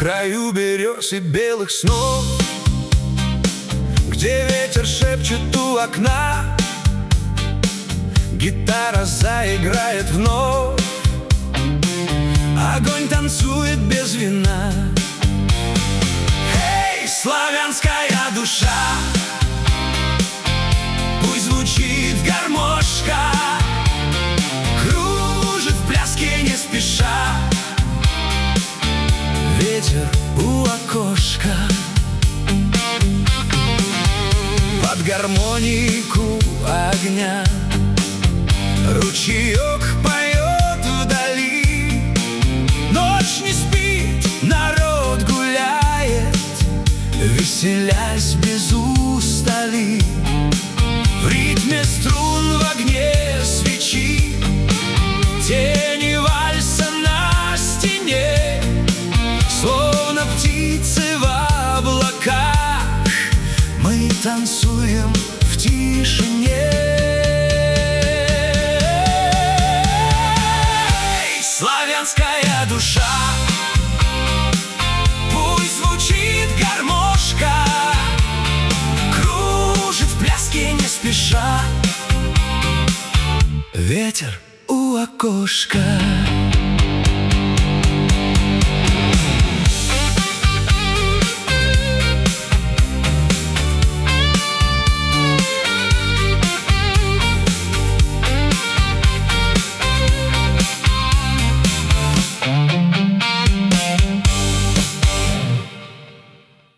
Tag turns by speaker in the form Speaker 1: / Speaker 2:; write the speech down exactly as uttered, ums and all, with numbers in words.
Speaker 1: краю берез и белых снов, где ветер шепчет у окна, гитара заиграет вновь, огонь танцует без вина. Эй, славянская душа, пусть звучит гармошка, кружит в пляске не спеша. Ветер у окошка, под гармонику огня ручеек поет вдали. Ночь не спит, народ гуляет, веселясь без устали. В ритме струн, в огне свечи, тени вальса на стене, словно птицы в облаках, мы танцуем в тишине. Эй, славянская душа, пусть звучит гармошка, кружит в пляске не спеша. Ветер у окошка.